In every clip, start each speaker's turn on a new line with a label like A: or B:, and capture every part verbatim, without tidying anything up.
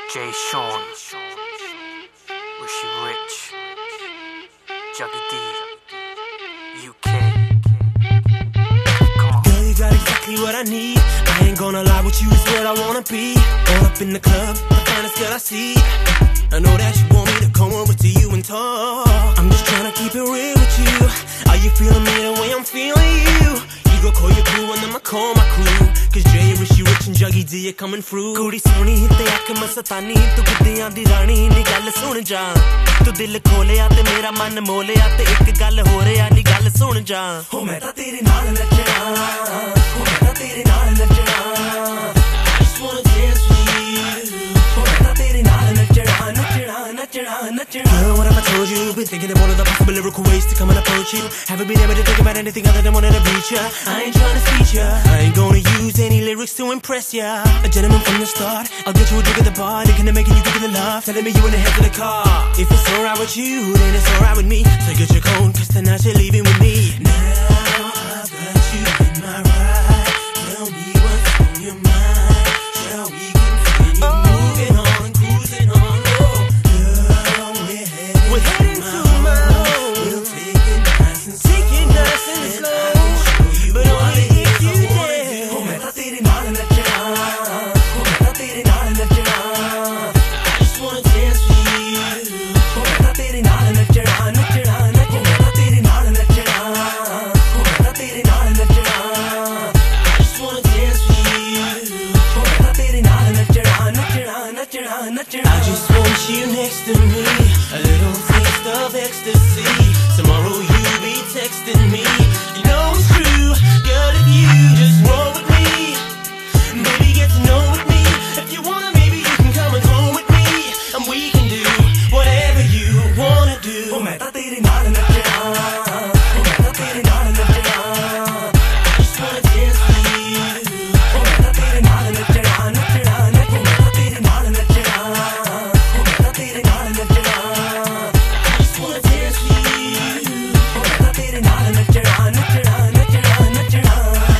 A: Jay Sean, Rishi Rich, Juggy D, U K. Come on.
B: Girl, you got exactly what I need. I ain't gonna lie, with you is where I wanna be. All up in the club, the finest girl I see. I know that you want me to come over to you and talk. I'm just trying to keep it real with you. Are you feeling me the way I'm feeling you? You go call your crew and then I call my crew. Cause Jay, Rishi Rich and Juggy D are coming through. Kudi soni te aakh masatani, tu giddiyan di rani ni gall sun ja. Tu dil kholeya te mera man moleya te ek gall ho reya ni gall sun ja. Ho main ta tere naal nachna, ho main ta tere naal nachna. I just wanna dance with you. Ho main ta tere naal nachna, nachna, nachna, nachna. Girl, what have I told you? Been thinking of all of the possible lyrical ways to come and approach you. Haven't been able to think about anything other than wanting to reach ya. I ain't trying to speech ya. I ain't gonna use any lyrics to impress ya. A gentleman from the start. I'll get you a drink at the bar, thinking of making you think of the love, telling me you in the head of the car. If it's alright with you, then it's alright with me. So get your coat, cause tonight you're leaving with me. Now I've got you in my ride. Tell me what's on your mind. Shall we continue moving on and cruising on? Oh, girl, we're heading, we're heading to my home. We'll take it nice and slow. Take it nice and slow. But only if you dare. Oh, main ta tere naal nachna. Oh, main ta tere naal nachna. I just wanna dance with you. Oh, main ta tere naal nachna, nachna, nachna. Oh, main ta tere naal nachna. Oh, main ta tere naal nachna. I just wanna dance with you. Oh, main ta tere naal nachna, nachna, nachna, nachna. I just want you next to me. A little taste of ecstasy. Tomorrow you be texting me. You know it's true, girl, if you just roll with me. Maybe get to know with me. If you wanna, maybe you can come and home with me. And we can do whatever you wanna do. Oh, main ta tere naal nachna. Oh, main ta tere naal nachna. I just wanna dance with you. Oh, main ta tere naal nachna, nachna, nachna. Oh, main ta tere naal nachna. Oh, main ta tere naal nachna. I just wanna dance with you. Oh, main ta tere naal nachna, nachna, nachna, nachna.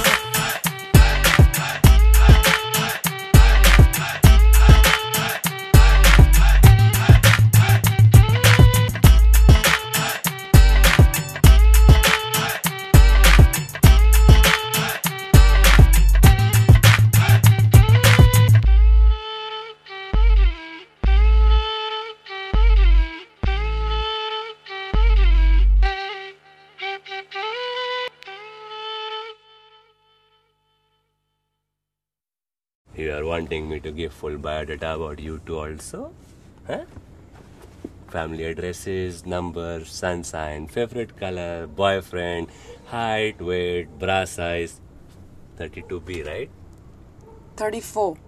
C: You are wanting me to give full biodata about you too also? Huh? Family addresses, number, sun sign, favorite color, boyfriend, height, weight, bra size. thirty-two B, right?
D: thirty-four.